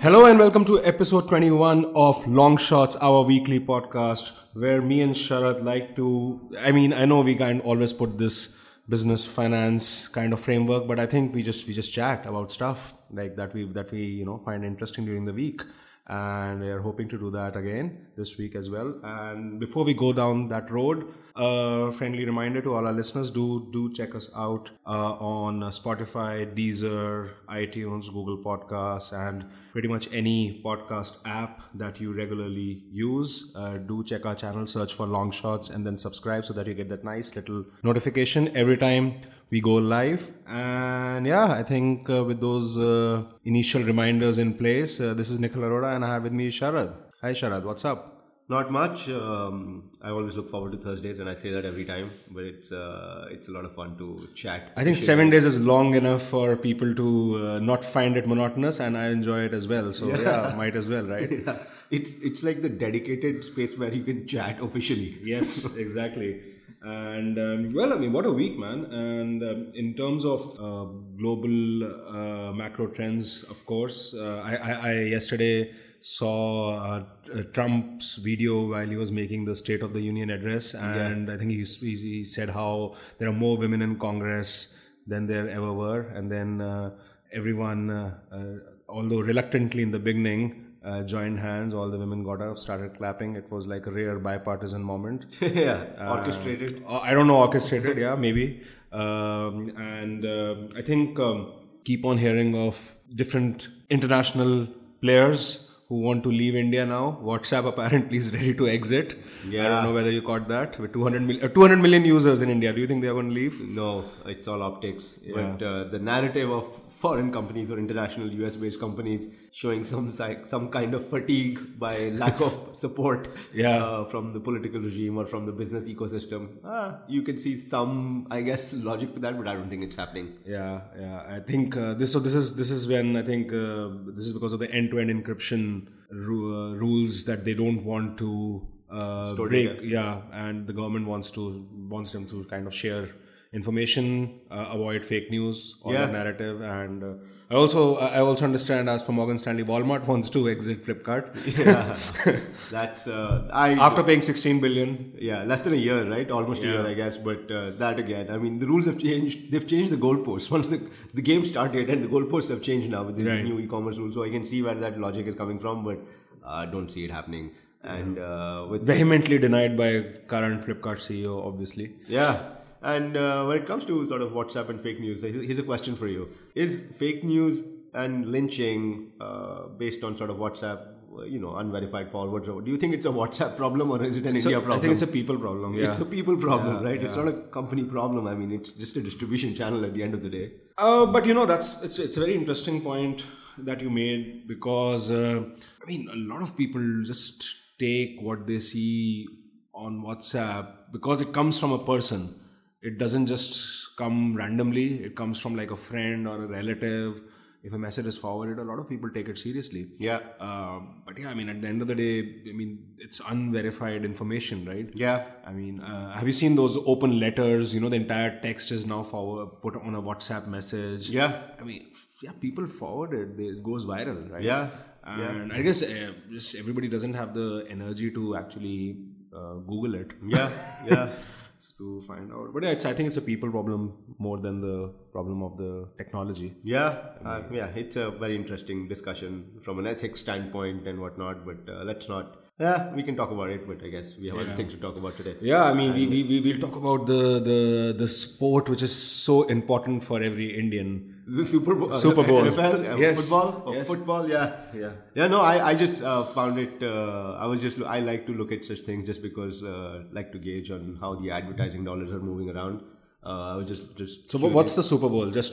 Hello and welcome to episode 21 of Long Shots, our weekly podcast where me and Sharad like to, I know we can always put this business finance kind of framework, but I think we just chat about stuff like that we find interesting during the week. And we are hoping to do that again this week as well. And before we go down that road, a friendly reminder to all our listeners, do check us out on Spotify, Deezer, iTunes, Google Podcasts, and pretty much any podcast app that you regularly use. Do check our channel, search for Long Shots, and then subscribe so that you get that nice little notification every time we go live. And yeah, I think with those initial reminders in place, this is Nikhil Arora and I have with me Sharad. Hi Sharad, what's up? Not much. I always look forward to Thursdays and I say that every time, but it's a lot of fun to chat. I think 7 days is long enough for people to not find it monotonous, and I enjoy it as well. So yeah might as well, right? Yeah. It's like the dedicated space where you can chat officially. Yes, exactly. And what a week, man. And in terms of global macro trends, of course, I yesterday saw Trump's video while he was making the State of the Union address, and I think he said how there are more women in Congress than there ever were, and then everyone, although reluctantly in the beginning, joined hands. All the women got up, started clapping. It was like a rare bipartisan moment. Orchestrated. I don't know, orchestrated, yeah, maybe. I think keep on hearing of different international players who want to leave India now. WhatsApp apparently is ready to exit. Yeah. I don't know whether you caught that. With 200 million users in India, do you think they are going to leave? No, it's all optics. Yeah. But the narrative of foreign companies or international US-based companies showing some kind of fatigue by lack of support from the political regime or from the business ecosystem. You can see some, I guess, logic to that, but I don't think it's happening. Yeah. I think this is when I think this is because of the end-to-end encryption rules that they don't want to break. Yeah, and the government wants them to kind of share information, avoid fake news, all that narrative. And I also understand, as per Morgan Stanley, Walmart wants to exit Flipkart. Yeah, that's after paying 16 billion. Yeah, less than a year, right? Almost a year, I guess. But that again, I mean, the rules have changed. They've changed the goalposts once the game started, and the goalposts have changed now with the new e-commerce rules. So I can see where that logic is coming from, but I don't see it happening. And vehemently denied by current Flipkart CEO, obviously. Yeah. And when it comes to sort of WhatsApp and fake news, here's a question for you. Is fake news and lynching based on sort of WhatsApp, unverified forwards, do you think it's a WhatsApp problem or is it an India problem? I think it's a people problem, yeah. It's a people problem, right? Yeah. It's not a company problem. I mean, it's just a distribution channel at the end of the day. But it's a very interesting point that you made, because, a lot of people just take what they see on WhatsApp because it comes from a person. It doesn't just come randomly. It comes from like a friend or a relative. If a message is forwarded, a lot of people take it seriously. Yeah. But yeah, at the end of the day, it's unverified information, right? Yeah. Have you seen those open letters? The entire text is now put on a WhatsApp message. Yeah. People forward it. It goes viral, right? Yeah. And I guess just everybody doesn't have the energy to actually Google it. Yeah. Yeah. To find out, but I think it's a people problem more than the problem of the technology. Yeah, it's a very interesting discussion from an ethics standpoint and whatnot. But let's not. Yeah, we can talk about it, but I guess we have other things to talk about today. Yeah, we'll talk about the sport which is so important for every Indian. The Super Bowl, NFL, yes. Football, yeah. No, I just found it. I like to look at such things just because, like to gauge on how the advertising dollars are moving around. I was just. So what's the Super Bowl? It's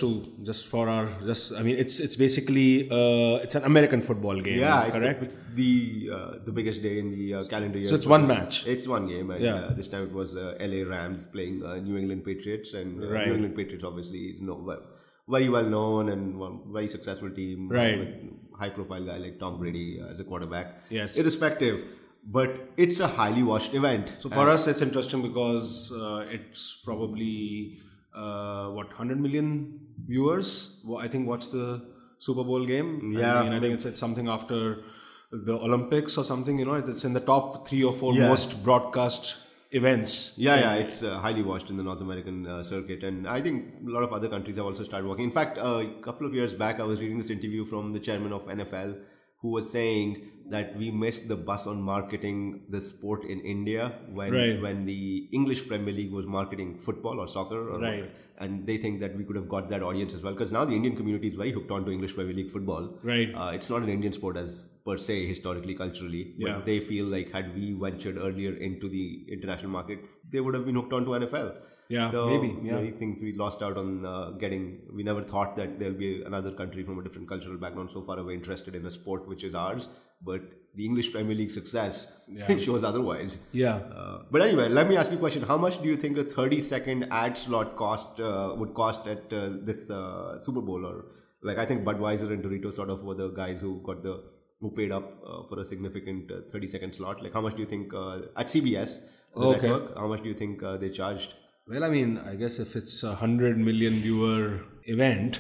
basically it's an American football game. Yeah, correct. It's the biggest day in the calendar year. So it's one match. It's one game, and this time it was LA Rams playing New England Patriots, and New England Patriots obviously is very well known and very successful team. Right. With high profile guy like Tom Brady as a quarterback. Yes. Irrespective. But it's a highly watched event. So for us, it's interesting because it's probably 100 million viewers. I think watch the Super Bowl game. Yeah. I think it's something after the Olympics or something, it's in the top 3 or 4 most broadcast events. Yeah, it's highly watched in the North American circuit, and I think a lot of other countries have also started working. In fact, a couple of years back, I was reading this interview from the chairman of NFL, who was saying that we missed the bus on marketing the sport in India when the English Premier League was marketing football or soccer, and they think that we could have got that audience as well, because now the Indian community is very hooked on to English Premier League football. It's not an Indian sport as per se, historically, culturally, but they feel like had we ventured earlier into the international market, they would have been hooked on to NFL. I think we lost out on we never thought that there'll be another country from a different cultural background so far away interested in a sport which is ours, but the English Premier League success shows otherwise. But anyway, let me ask you a question. How much do you think a 30-second ad slot would cost at this Super Bowl? Or like, I think Budweiser and Doritos sort of were the guys who paid up for a significant 30-second slot. Like, how much do you think at CBS network? How much do you think they charged? Well, I guess if it's a 100 million viewer event,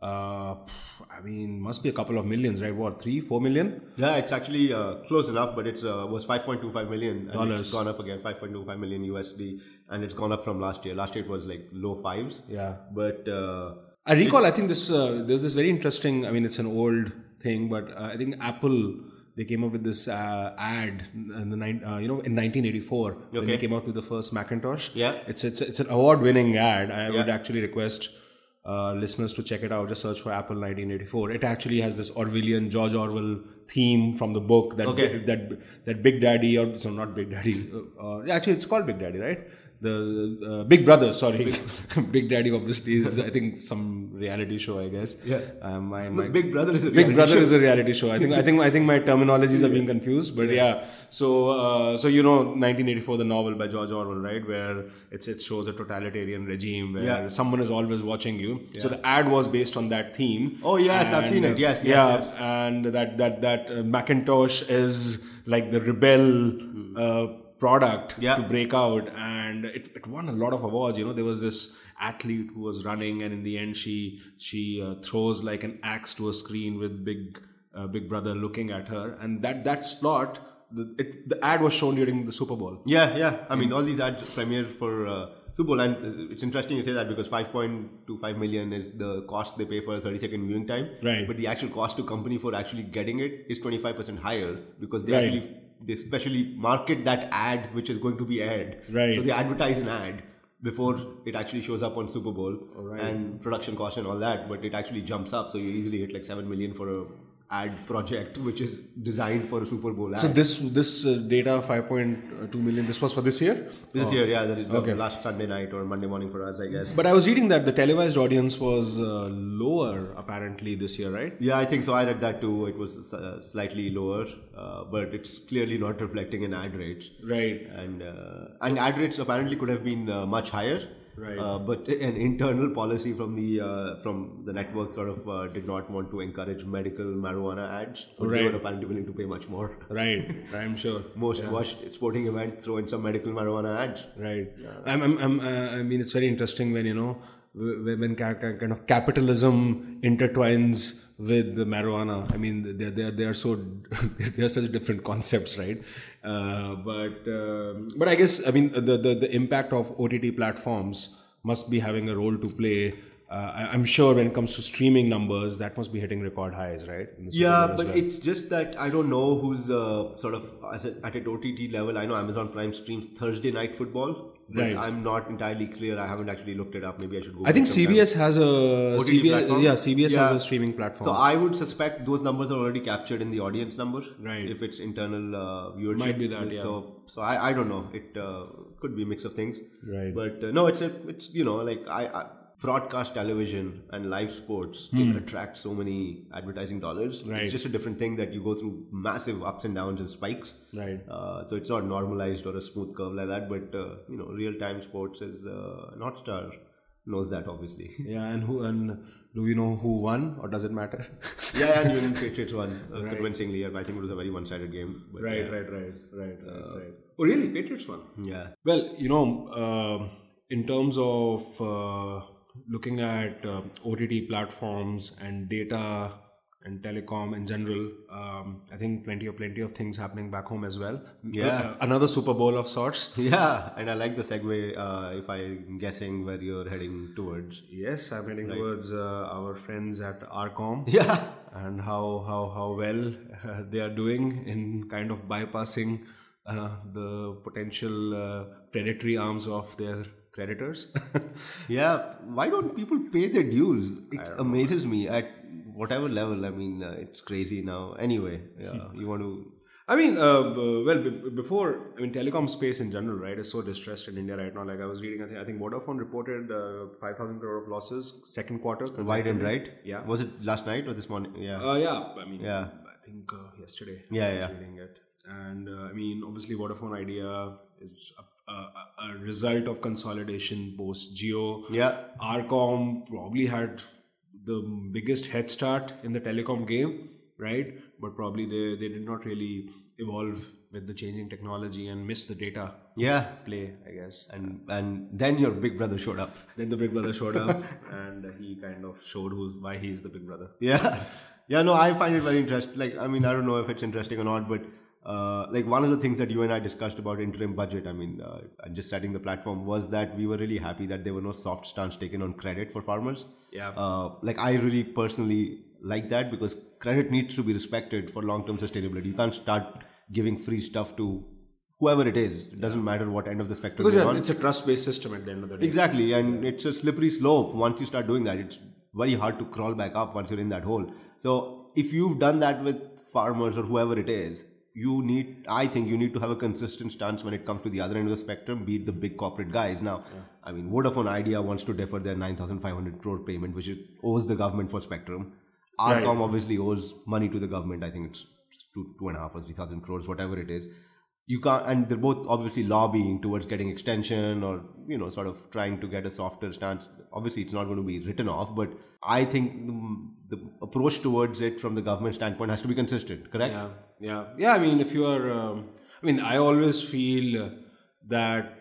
must be a couple of millions, right? What, 3-4 million? Yeah, it's actually close enough, but it was $5.25 million. And it's gone up again, 5.25 million USD, and it's gone up from last year. Last year it was like low fives. Yeah. But I recall, I think there's this very interesting, it's an old thing, but I think Apple, they came up with this ad in in 1984 when they came out with the first Macintosh. Yeah, it's an award-winning ad. I would actually request listeners to check it out. Just search for Apple 1984. It actually has this Orwellian George Orwell theme from the book that Big Daddy, or so not Big Daddy. Actually, it's called Big Daddy, right? The Big Brother, sorry. Big Daddy obviously is, I think, some reality show, I guess. Yeah. Big Brother is a reality show. I think my terminologies are being confused, but So 1984, the novel by George Orwell, right, where it shows a totalitarian regime where someone is always watching you. Yeah. So the ad was based on that theme. Oh yes, I've seen it. Yes. And that Macintosh is like the rebel product to break out, and it won a lot of awards. There was this athlete who was running, and in the end she throws like an axe to a screen with Big Brother looking at her, and that slot, the ad was shown during the Super Bowl. All these ads premiere for Super Bowl, and it's interesting you say that, because 5.25 million is the cost they pay for a 30-second viewing time, right? But the actual cost to company for actually getting it is 25% higher, because they specially market that ad which is going to be aired. Right. So they advertise an ad before it actually shows up on Super Bowl, and production cost and all that, but it actually jumps up. So you easily hit like 7 million for a ad project which is designed for a Super Bowl ad. So this data, 5.2 million, this was for this year? This year, that is last Sunday night or Monday morning for us, I guess. But I was reading that the televised audience was lower apparently this year, right? Yeah, I think so. I read that too. It was slightly lower, but it's clearly not reflecting in ad rates. Right. And ad rates apparently could have been much higher. Right. But an internal policy from the network sort of did not want to encourage medical marijuana ads. But they were apparently willing to pay much more. Right, I'm sure. Most watched sporting event, throw in some medical marijuana ads. Right. It's very interesting when when kind of capitalism intertwines with the marijuana. They are they are such different concepts, right? But I guess the impact of OTT platforms must be having a role to play. I'm sure when it comes to streaming numbers, that must be hitting record highs, right? It's just that I don't know who's sort of at an OTT level. I know Amazon Prime streams Thursday Night Football. But I'm not entirely clear. I haven't actually looked it up. Maybe I should go. I think CBS has a CBS has a streaming platform. So I would suspect those numbers are already captured in the audience number. Right. If it's internal viewership. Might be that. Yeah. So I don't know. It could be a mix of things. Right. But no, it's broadcast television and live sports still attract so many advertising dollars. Right. It's just a different thing that you go through massive ups and downs and spikes. Right. So it's not normalized or a smooth curve like that. But real-time sports is Northstar knows that, obviously. Yeah, and do we know who won, or does it matter? And New England Patriots won convincingly. I think it was a very one-sided game. But Right. Oh, really? Patriots won? Yeah. Well, in terms of looking at OTT platforms and data and telecom in general. I think plenty of things happening back home as well. Yeah. Another Super Bowl of sorts. Yeah, and I like the segue. If I'm guessing where you're heading towards. Yes, I'm heading towards our friends at Arcom. Yeah. And how well they are doing in kind of bypassing the potential predatory arms of their creditors. Yeah, why don't people pay their dues? It amazes me at whatever level. I mean, it's crazy now. Anyway, yeah, you want to. I mean, before, I mean, telecom space in general, right, is so distressed in India right now. Like I was reading, I think Vodafone reported 5,000 crore of losses second quarter. Widened, right? Yeah. Was it last night or this morning? Yeah. I mean, Yeah. I think yesterday. Yeah, I was yeah. reading it. And I mean, obviously, Vodafone Idea is a result of consolidation post Jio. Yeah. Arcom probably had the biggest head start in the telecom game, right? But probably they did not really evolve with the changing technology and miss the data Yeah. play, I guess. And then your big brother showed up. Then the big brother showed up and he kind of showed why he is the big brother. Yeah. Yeah, no, I find it very interesting. Like, I mean, I don't know if it's interesting or not, but like one of the things that you and I discussed about interim budget, I mean, and just setting the platform, was that we were really happy that there were no soft stance taken on credit for farmers. Yeah. Like I really personally like that because credit needs to be respected for long-term sustainability. You can't start giving free stuff to whoever it is. It doesn't matter what end of the spectrum Because you're on. it's a trust-based system at the end of the day. Exactly, and it's a slippery slope. Once you start doing that, it's very hard to crawl back up once you're in that hole. So if you've done that with farmers or whoever it is, I think you need to have a consistent stance when it comes to the other end of the spectrum, be it the big corporate guys. Now, I mean, Vodafone Idea wants to defer their 9,500 crore payment, which it owes the government for spectrum. Arcom obviously owes money to the government. I think it's 2.5 or 3,000 crores, whatever it is. You can't, and they're both obviously lobbying towards getting extension or, you know, sort of trying to get a softer stance. Obviously, it's not going to be written off, but I think the approach towards it from the government standpoint has to be consistent, correct? Yeah. I mean, if you are, I always feel that,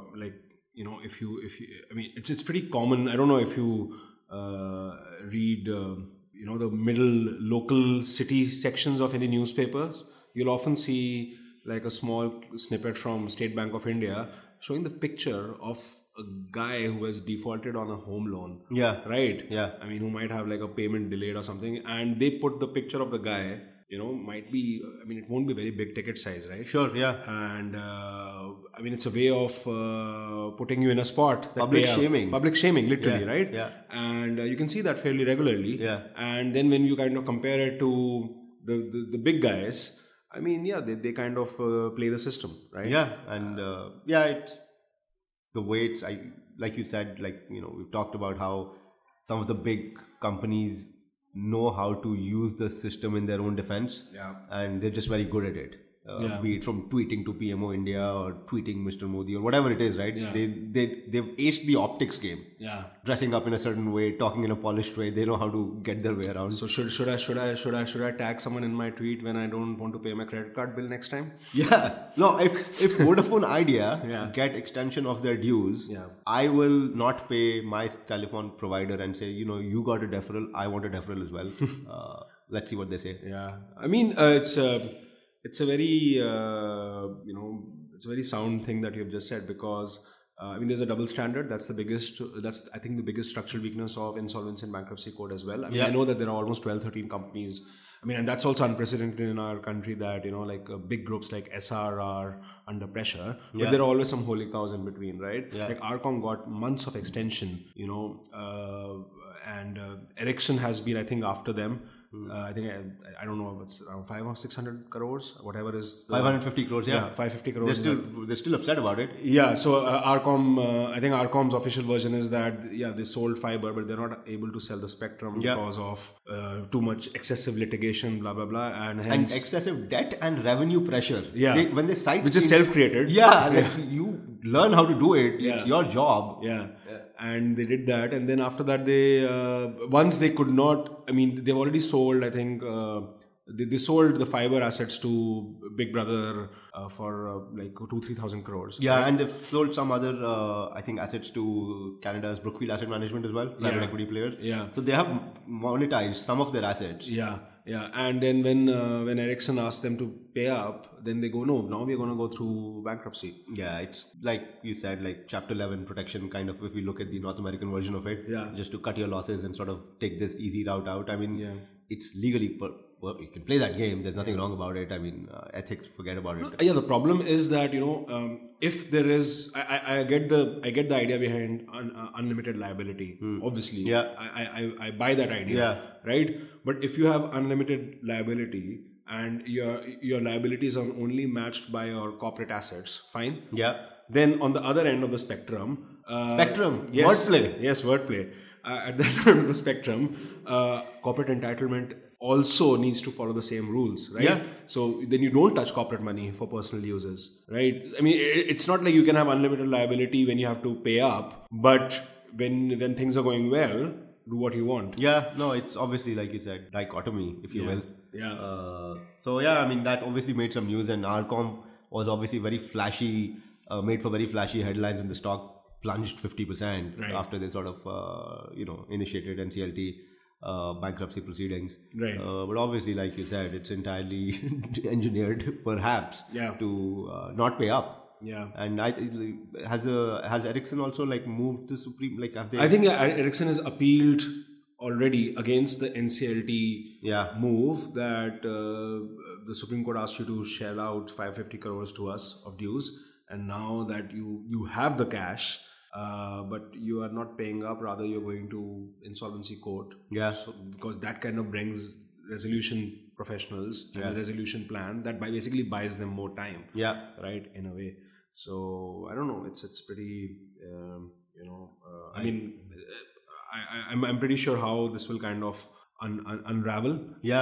if you, I mean, it's pretty common. I don't know if you read, the middle local city sections of any newspapers, you'll often see like a small snippet from State Bank of India showing the picture of a guy who has defaulted on a home loan. Yeah. Right? Yeah. I mean, who might have like a payment delayed or something. And they put the picture of the guy, might be, it won't be very big ticket size, right? Sure, yeah. And, it's a way of putting you in a spot. Public shaming. Public shaming, literally, right? Yeah. And you can see that fairly regularly. Yeah. And then when you kind of compare it to the big guys, they kind of play the system, right? Yeah, and it's the way it's, like you said, we've talked about how some of the big companies know how to use the system in their own defense. Yeah. And they're just very good at it. Be it from tweeting to PMO India or tweeting Mr. Modi or whatever it is, right? Yeah. They've aced the optics game. Yeah. Dressing up in a certain way, talking in a polished way, they know how to get their way around. So should I tag someone in my tweet when I don't want to pay my credit card bill next time? Yeah. No, if Vodafone Idea get extension of their dues, I will not pay my telephone provider and say, you got a deferral, I want a deferral as well. Let's see what they say. Yeah. It's a very, it's a very sound thing that you've just said because, there's a double standard. That's I think the biggest structural weakness of insolvency and bankruptcy code as well. I know that there are almost 12, 13 companies. And that's also unprecedented in our country that, big groups like SR are under pressure, but there are always some holy cows in between, right? Yeah. Like Arcom got months of extension, and Ericsson has been, I think, after them. I think I don't know, it's around 500 or 600 crores, whatever is 550 crores, yeah. 550 crores. They're still upset about it. Yeah, so Arcom, I think Arcom's official version is that they sold fiber, but they're not able to sell the spectrum because of too much excessive litigation, blah blah blah, and hence and excessive debt and revenue pressure. Yeah, when they cite which is self-created. Yeah, you learn how to do it. It's your job. Yeah. And they did that, and then after that, they once they could not. They've already sold. I think they sold the fiber assets to Big Brother for like 2,000-3,000 crores. Yeah, right? And they've sold some other I think assets to Canada's Brookfield Asset Management as well, private equity players. Yeah, so they have monetized some of their assets. Yeah. Yeah, and then when Ericsson asked them to pay up, then they go, no, now we're going to go through bankruptcy. Yeah, it's like you said, like Chapter 11 protection kind of, if we look at the North American version of it, just to cut your losses and sort of take this easy route out. I mean, it's legally, well, you can play that game. There's nothing wrong about it. I mean, ethics, forget about it. Yeah, the problem is that, if there is, I get the idea behind unlimited liability. Obviously, I buy that idea, right? But if you have unlimited liability and your liabilities are only matched by your corporate assets, fine. Yeah. Then on the other end of the spectrum, wordplay. Yes, wordplay. At the other end of the spectrum, corporate entitlement also needs to follow the same rules, right? Yeah. So then you don't touch corporate money for personal uses, right? I mean, it's not like you can have unlimited liability when you have to pay up, but when things are going well, do what you want. Yeah, no, it's obviously, like you said, dichotomy, if you will. Yeah. So yeah, I mean, that obviously made some news, and Arcom was obviously very flashy, made for very flashy headlines, and the stock plunged 50% after they sort of, initiated NCLT bankruptcy proceedings. Right. But obviously, like you said, it's entirely engineered, perhaps, to not pay up. Yeah. And has Ericsson also like moved the Supreme? Like, have they? I think Ericsson has appealed already against the NCLT move that the Supreme Court asked you to shell out 550 crores to us of dues, and now that you have the cash, but you are not paying up, rather you're going to insolvency court. Yeah. So, because that kind of brings resolution professionals and a resolution plan that basically buys them more time. Yeah. Right, in a way. So I don't know. It's pretty. I mean, I'm pretty sure how this will kind of unravel.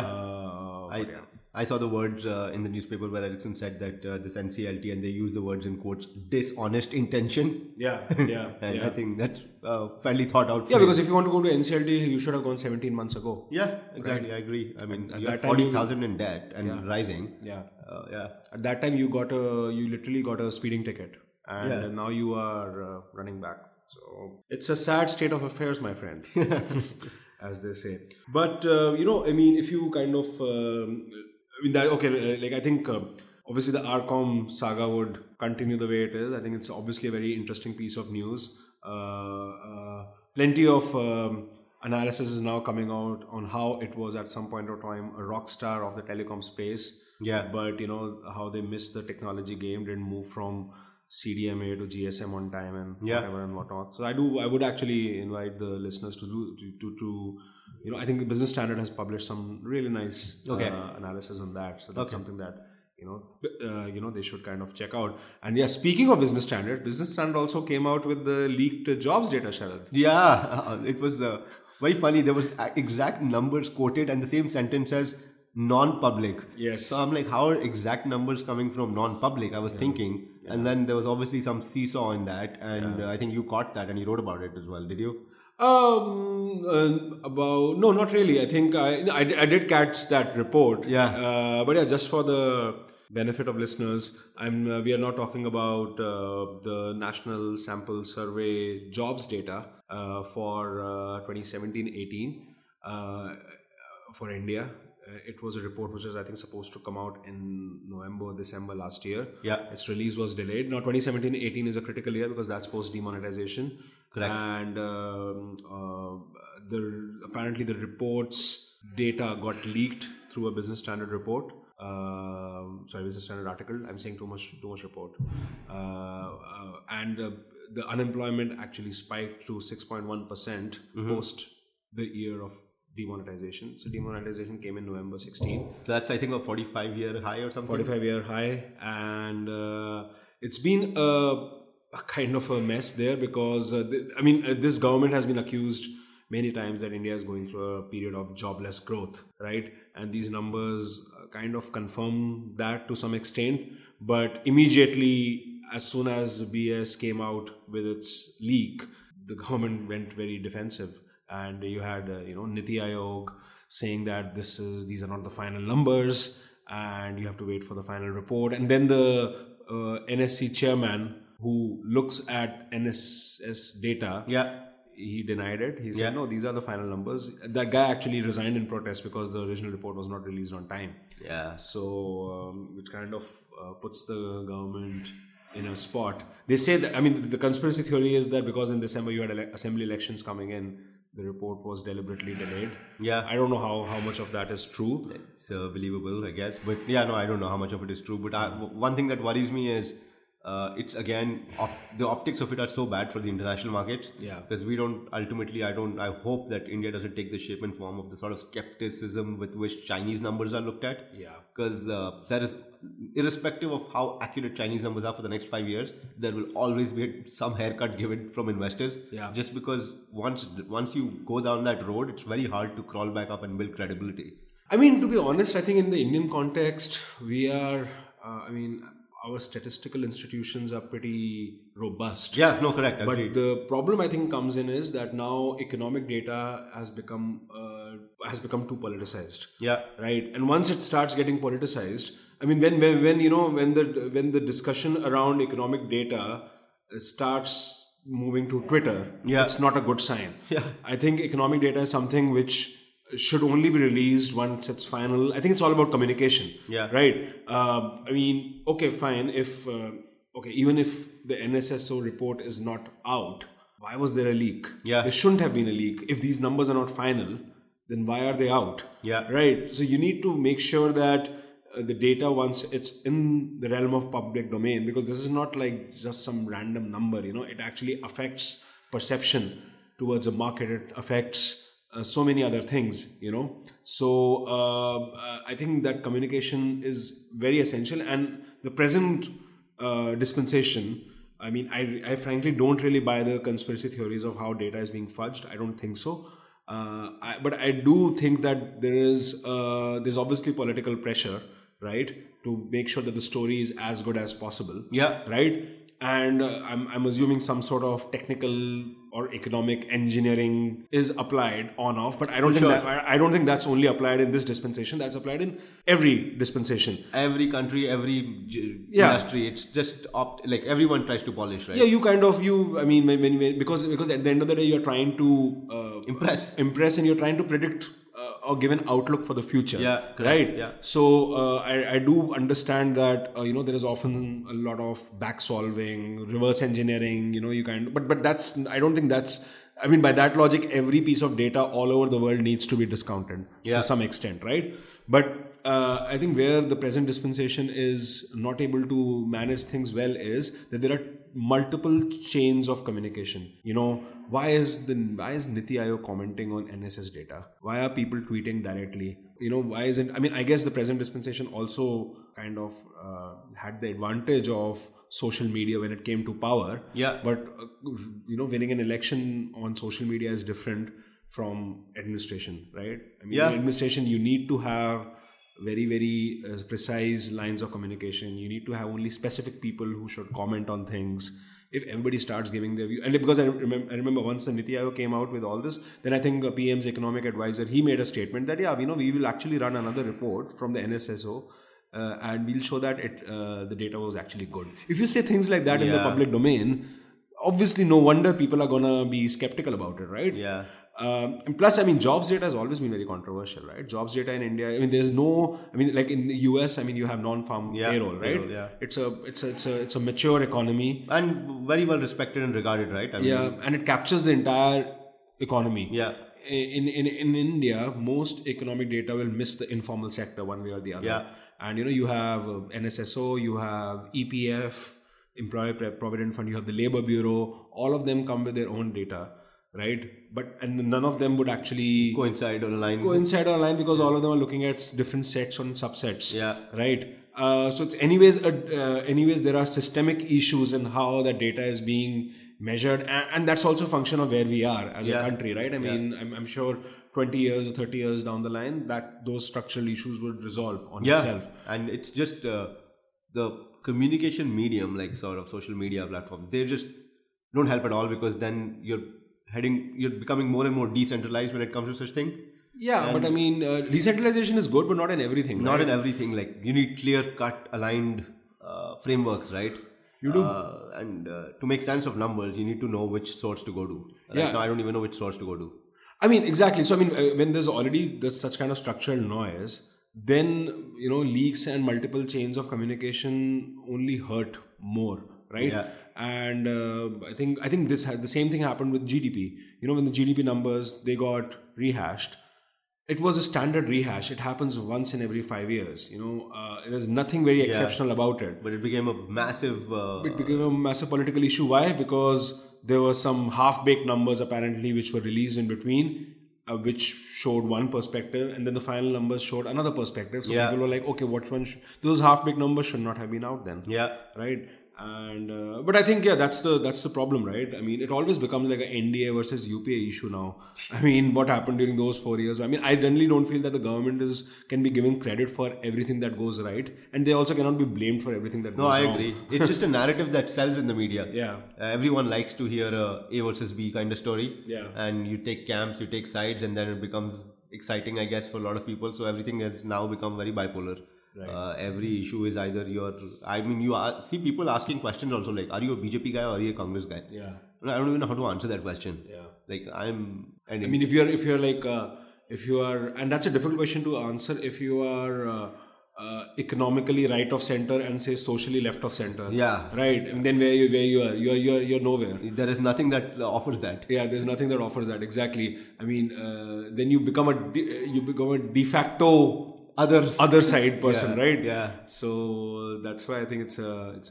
I saw the words in the newspaper where Ericsson said that this NCLT, and they use the words in quotes, dishonest intention. And I think that's fairly thought out. Yeah, because if you want to go to NCLT, you should have gone 17 months ago. Yeah, exactly. Right? I agree. I mean, you have 40,000 in debt and rising. At that time, you literally got a speeding ticket, and now you are running back. So it's a sad state of affairs, my friend, as they say. But I mean, if you kind of, I think obviously the Arcom saga would continue the way it is. I think it's obviously a very interesting piece of news. Plenty of analysis is now coming out on how it was at some point of time a rock star of the telecom space. Yeah. But how they missed the technology game, didn't move from CDMA to GSM on time and whatever and whatnot. So I would actually invite the listeners to I think the Business Standard has published some really nice analysis on that. So that's something that they should kind of check out. And speaking of Business Standard also came out with the leaked jobs data, Sharad. Yeah, it was very funny. There was exact numbers quoted, and the same sentence as non-public. Yes. So I'm like, how are exact numbers coming from non-public? I was thinking. And then there was obviously some seesaw in that, and I think you caught that and you wrote about it as well, did you? No, not really. I think I did catch that report. Yeah. But just for the benefit of listeners, we are not talking about the National Sample Survey jobs data for 2017-18 for India. It was a report which was, I think, supposed to come out in November, December last year. Yeah. Its release was delayed. Now, 2017-18 is a critical year because that's post-demonetization. Correct. And apparently the report's data got leaked through a Business Standard report. Business Standard article. I'm saying too much report. And the unemployment actually spiked to 6.1% post the year of demonetization. So demonetization came in November 16. So that's, I think, a 45-year high or something. 45-year high, and it's been a kind of a mess there because this government has been accused many times that India is going through a period of jobless growth, right? And these numbers kind of confirm that to some extent. But immediately, as soon as BS came out with its leak, the government went very defensive. And you had, Niti Aayog saying that these are not the final numbers, and you have to wait for the final report. And then the NSC chairman, who looks at NSS data, he denied it. He said, no, these are the final numbers. That guy actually resigned in protest because the original report was not released on time. Yeah. So, which kind of puts the government in a spot. They say that, I mean, the conspiracy theory is that because in December you had assembly elections coming in, the report was deliberately delayed. Yeah. I don't know how much of that is true. It's believable, I guess. But yeah, no, I don't know how much of it is true. But one thing that worries me is it's again, the optics of it are so bad for the international market. Yeah. Because we don't, ultimately, I hope that India doesn't take the shape and form of the sort of skepticism with which Chinese numbers are looked at. Yeah. Because that is, irrespective of how accurate Chinese numbers are for the next 5 years, there will always be some haircut given from investors. Yeah. Just because once you go down that road, it's very hard to crawl back up and build credibility. I mean, to be honest, I think in the Indian context, we are, our statistical institutions are pretty robust. Yeah, no, correct. But Agreed. the problem I think comes in is that now economic data has become too politicized. Yeah. Right. And once it starts getting politicized, I mean, when the discussion around economic data starts moving to Twitter, it's not a good sign. Yeah. I think economic data is something which should only be released once it's final. I think it's all about communication. Yeah. Right. I mean, okay, fine. Even if the NSSO report is not out, why was there a leak? Yeah. There shouldn't have been a leak. If these numbers are not final, then why are they out? Yeah. Right. So you need to make sure that the data, once it's in the realm of public domain, because this is not like just some random number, it actually affects perception towards a market. It affects so many other things, So I think that communication is very essential. And the present dispensation, I mean, I frankly don't really buy the conspiracy theories of how data is being fudged. I don't think so. But I do think that there's obviously political pressure, right, to make sure that the story is as good as possible. Yeah. Right. And I'm assuming some sort of technical or economic engineering is applied on off, but I don't think that's only applied in this dispensation. That's applied in every dispensation. Every country, every industry. It's just like everyone tries to polish, right? Yeah, because at the end of the day, you're trying to impress, and you're trying to predict or give an outlook for the future. Yeah, correct. Right. Yeah. So I do understand that there is often a lot of back solving, reverse engineering. But that's, I don't think that's. I mean, by that logic, every piece of data all over the world needs to be discounted to some extent, right? But I think where the present dispensation is not able to manage things well is that there are multiple chains of communication. Why is Niti Aayog commenting on NSS data? Why are people tweeting directly? Why isn't? I mean, I guess the present dispensation also kind of had the advantage of social media when it came to power. Yeah. But winning an election on social media is different from administration, right? I mean, in administration, you need to have very, very precise lines of communication. You need to have only specific people who should comment on things. If everybody starts giving their view, and because I remember once the Niti Aayog came out with all this, then I think PM's economic advisor, he made a statement that we will actually run another report from the NSSO. And we'll show that the data was actually good. If you say things like that in the public domain, obviously no wonder people are going to be skeptical about it, right? Yeah. And plus, I mean, jobs data has always been very controversial, right? Jobs data in India, I mean, like in the US, I mean, you have non-farm payroll, right? Payroll, yeah. It's a mature economy. And very well respected and regarded, right? I mean, and it captures the entire economy. Yeah. In India, most economic data will miss the informal sector one way or the other. Yeah. And you have NSSO, you have EPF, Employee Provident Fund, you have the Labor Bureau. All of them come with their own data, right? And none of them would actually coincide or align because all of them are looking at different sets and subsets. Yeah. Right. So it's anyways there are systemic issues in how the data is being measured, and that's also a function of where we are as a country, right? I mean, I'm sure 20 years or 30 years down the line that those structural issues would resolve on itself. And it's just the communication medium, like sort of social media platforms, they just don't help at all, because then you're becoming more and more decentralized when it comes to such thing. Yeah, but I mean, decentralization is good, but not in everything. Not in everything. Like, you need clear-cut, aligned frameworks, right? You do. And to make sense of numbers, you need to know which source to go to. Right now, I don't even know which source to go to. I mean, exactly. So, I mean, when there's such kind of structural noise, then, leaks and multiple chains of communication only hurt more, right? Yeah. And I think the same thing happened with GDP. When the GDP numbers, they got rehashed, it was a standard rehash. It happens once in every 5 years. There's nothing very exceptional about it. But it became a massive... It became a massive political issue. Why? Because there were some half-baked numbers apparently which were released in between, which showed one perspective, and then the final numbers showed another perspective. So people were like, okay, what one? Those half-baked numbers should not have been out then. Yeah. Right. And but I think that's the problem, right? I mean, it always becomes like an NDA versus UPA issue now. I mean, what happened during those 4 years? I mean, I generally don't feel that the government can be given credit for everything that goes right, and they also cannot be blamed for everything that goes wrong. No, I agree. It's just a narrative that sells in the media. Yeah. Everyone likes to hear a versus B kind of story. Yeah. And you take camps, you take sides, and then it becomes exciting, I guess, for a lot of people. So everything has now become very bipolar. Right. Every issue is either see people asking questions also like, are you a BJP guy or are you a Congress guy? Yeah. I don't even know how to answer that question. Yeah. Like if you're like, if you are, and that's a difficult question to answer, if you are economically right of center and say socially left of center. Yeah. Right. And then where you are, you're nowhere. There is nothing that offers that. Yeah, there's nothing that offers that. Exactly. I mean, then you become a de facto other side person, right? Yeah. So that's why I think it's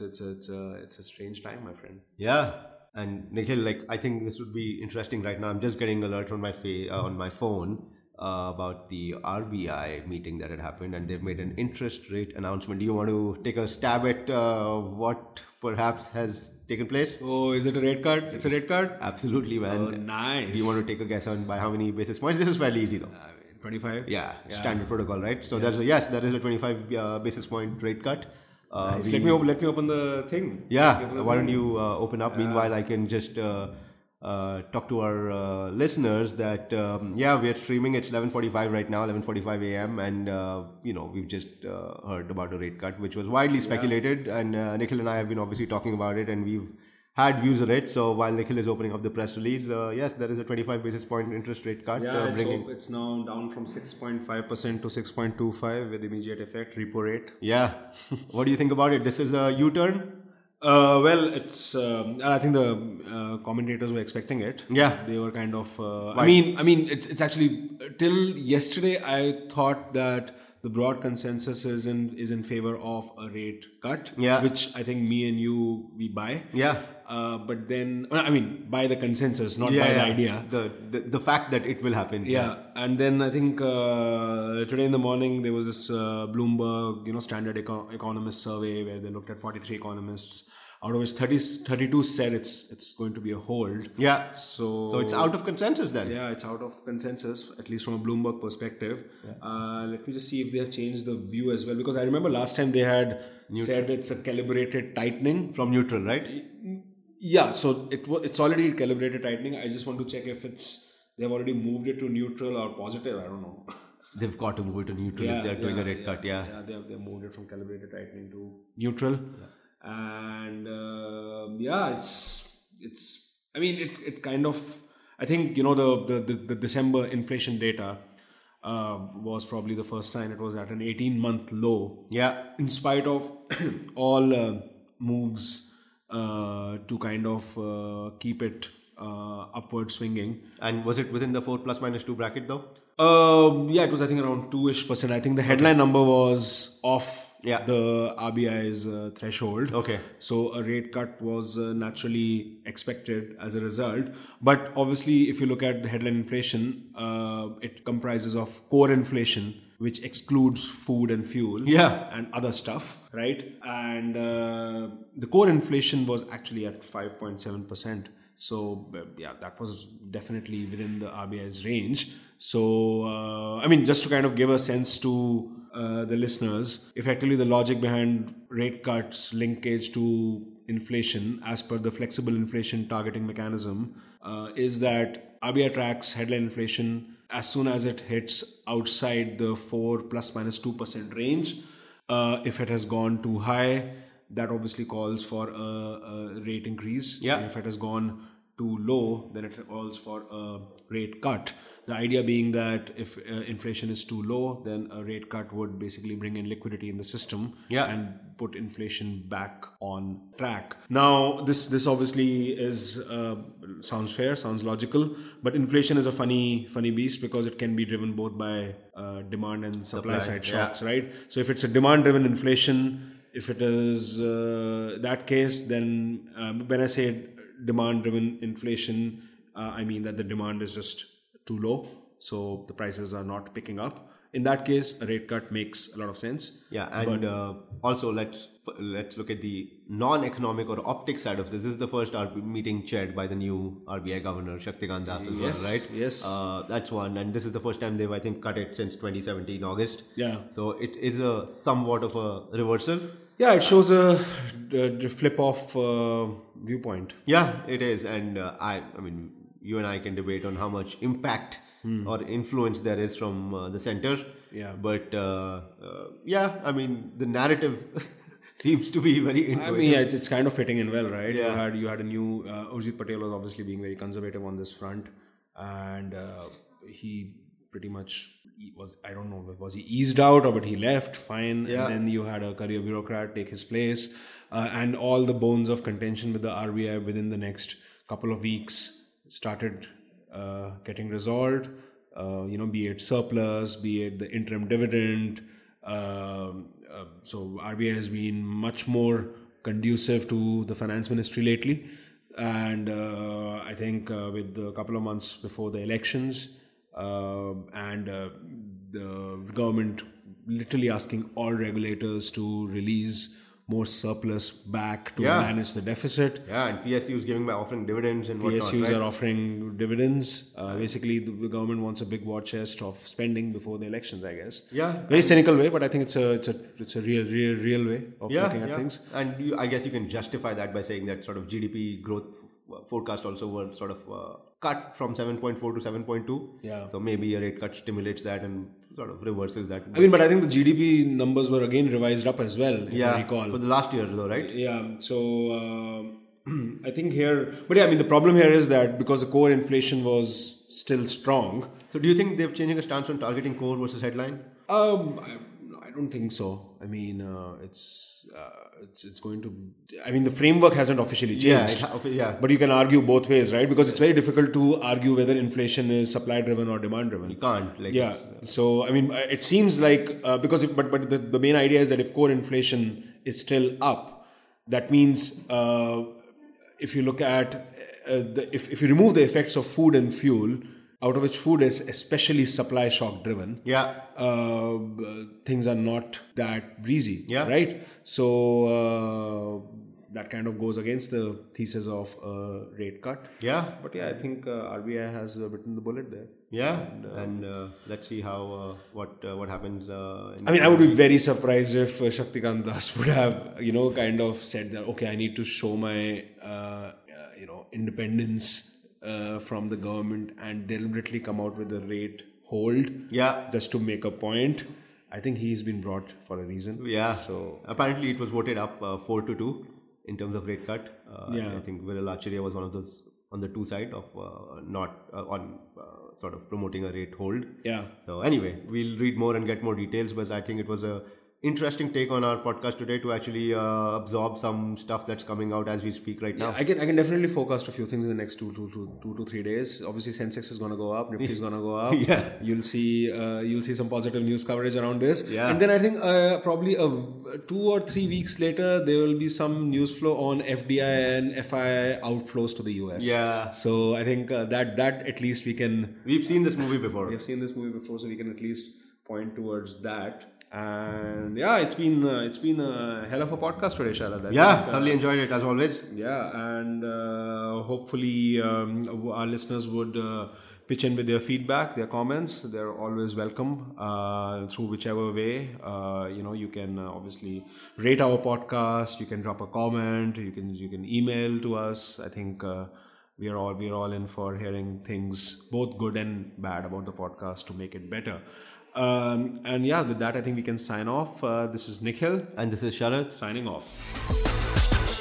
a strange time, my friend. Yeah. And Nikhil, like, I think this would be interesting right now. I'm just getting alert on my phone about the RBI meeting that had happened, and they've made an interest rate announcement. Do you want to take a stab at what perhaps has taken place? Oh, is it a rate cut? It's a rate cut? Absolutely, man. Oh, nice. Do you want to take a guess on by how many basis points? This is fairly easy though. 25? Yeah, standard protocol, right? So there is a 25 basis point rate cut. Nice. Let me open the thing. Yeah, why don't you open up? Meanwhile, I can just talk to our listeners that we are streaming. It's 11:45 right now, 11:45 a.m. and we've just heard about a rate cut, which was widely speculated, and Nikhil and I have been obviously talking about it, and we've had views on it. So while Nikhil is opening up the press release, yes, there is a 25 basis point interest rate cut. Yeah, it's now down from 6.5% to 6.25 with immediate effect, repo rate. Yeah. What do you think about it? This is a U-turn? Well, it's. I think the commentators were expecting it. Yeah, they were kind of. I mean, it's actually till yesterday. I thought that the broad consensus is in favor of a rate cut. Yeah, which I think me and you we buy. Yeah. But then, I mean, by the consensus, not by the idea. The fact that it will happen. Yeah. And then I think today in the morning there was this Bloomberg, standard economist survey where they looked at 43 economists, out of which 32 said it's going to be a hold. Yeah. So it's out of consensus then. Yeah, it's out of consensus, at least from a Bloomberg perspective. Yeah. Let me just see if they have changed the view as well, because I remember last time they had said it's a calibrated tightening. From neutral, right? Yeah, so it's already calibrated tightening. I just want to check if they've already moved it to neutral or positive. I don't know. They've got to move it to neutral if they're doing a rate cut. Yeah, they've moved it from calibrated tightening to neutral. Yeah. And it's. I mean, it kind of. I think the December inflation data was probably the first sign it was at an 18-month low. Yeah. In spite of all moves. To kind of keep it upward swinging. And was it within the 4 ± 2 bracket though? Yeah, it was I think around 2-ish%. I think the headline number was off the RBI's threshold. Okay. So a rate cut was naturally expected as a result. But obviously, if you look at the headline inflation, it comprises of core inflation, which excludes food and fuel and other stuff, right? And the core inflation was actually at 5.7%. So, that was definitely within the RBI's range. So, I mean, just to kind of give a sense to the listeners, effectively the logic behind rate cuts linkage to inflation as per the flexible inflation targeting mechanism is that RBI tracks headline inflation as soon as it hits outside the 4 ± 2% range. If it has gone too high, that obviously calls for a rate increase. Yeah. And if it has gone too low, then it calls for a rate cut. The idea being that if inflation is too low, then a rate cut would basically bring in liquidity in the system and put inflation back on track. Now, this obviously is sounds fair, sounds logical, but inflation is a funny beast because it can be driven both by demand and supply side shocks, right? So if it's a demand-driven inflation, if it is that case, then when I say demand-driven inflation, I mean that the demand is just too low, so the prices are not picking up. In that case, a rate cut makes a lot of sense. Yeah, and also let's look at the non-economic or optics side of this. This is the first meeting chaired by the new RBI governor, Shaktikant Das, as well, right? Yes. That's one, and this is the first time they've, I think, cut it since 2017 August. Yeah. So it is a somewhat of a reversal. Yeah, it shows a flip-off viewpoint. Yeah, it is, and I mean, you and I can debate on how much impact or influence there is from the center. Yeah. But I mean, the narrative seems to be very intuitive. I mean, it's kind of fitting in well, right? Yeah. You had a new Urjit Patel was obviously being very conservative on this front, and he pretty much was, I don't know, was he eased out but he left, fine. Yeah. And then you had a career bureaucrat take his place, and all the bones of contention with the RBI within the next couple of weeks started getting resolved, be it surplus, be it the interim dividend. So RBI has been much more conducive to the finance ministry lately. And I think with a couple of months before the elections and the government literally asking all regulators to release more surplus back to manage the deficit. Yeah, and PSUs giving by offering dividends and whatnot. PSUs right? are offering dividends. Basically, the government wants a big war chest of spending before the elections, I guess. Yeah. Very cynical way, but I think it's a real way of looking at things. And I guess you can justify that by saying that sort of GDP growth forecast also were sort of cut from 7.4 to 7.2. Yeah. So maybe a rate cut stimulates that and sort of reverses that. I mean, but I think the GDP numbers were again revised up as well, if I recall. For the last year though, right? Yeah. So I think here, but yeah, I mean, the problem here is that because the core inflation was still strong. So do you think they're changing a stance on targeting core versus headline? I don't think so. I mean, it's going to. I mean, the framework hasn't officially changed. Yeah. But you can argue both ways, right? Because it's very difficult to argue whether inflation is supply driven or demand driven. You can't. So I mean, it seems like because but the main idea is that if core inflation is still up, that means if you look at if you remove the effects of food and fuel, out of which food is especially supply shock driven, things are not that breezy, right? So that kind of goes against the thesis of a rate cut. Yeah. But I think RBI has bitten the bullet there. Yeah, and let's see how what happens. I would be very surprised if Shaktikant Das would have kind of said that, okay, I need to show my independence from the government and deliberately come out with a rate hold just to make a point. I think he's been brought for a reason. Yeah. So apparently it was voted up 4-2 in terms of rate cut. I think Viral Acharya was one of those on the two side of not on sort of promoting a rate hold. Yeah. So anyway, we'll read more and get more details, but I think it was a interesting take on our podcast today to actually absorb some stuff that's coming out as we speak right now. I can definitely forecast a few things in the next 2 to 3 days. Obviously, Sensex is going to go up, Nifty is going to go up. You'll see some positive news coverage around this. Yeah. And then I think probably 2 or 3 weeks later there will be some news flow on FDI and FII outflows to the US. Yeah. So I think that at least we've seen this movie before. We've seen this movie before, so we can at least point towards that. And it's been a hell of a podcast today, Sharad. Thoroughly enjoyed it as always. Yeah, and hopefully our listeners would pitch in with their feedback, their comments. They're always welcome through whichever way. You can obviously rate our podcast. You can drop a comment. You can email to us. I think we're all in for hearing things both good and bad about the podcast to make it better. And yeah, with that, I think we can sign off. This is Nikhil. And this is Sharad. Signing off.